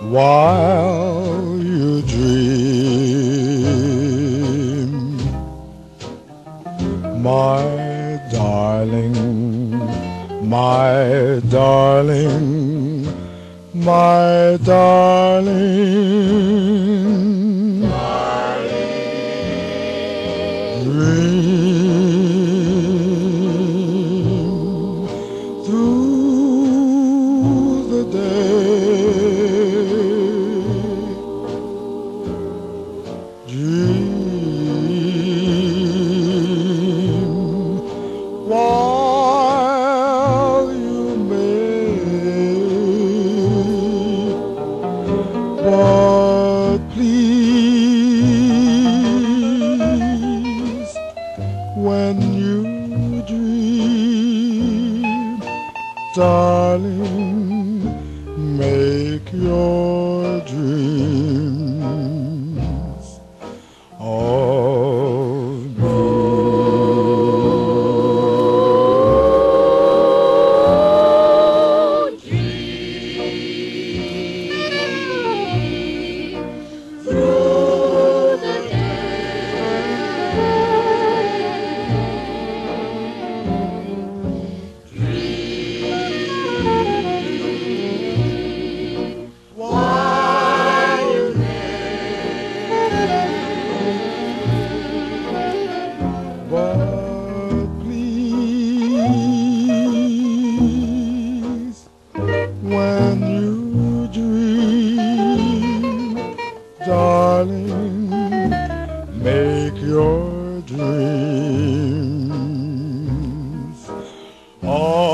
while you dream, my darling, my darling, my darling, dream through the day, dream while you may, but please, when you dream, darling, make your dreams of me. Through the while you But please, when you dream, darling, make your dreams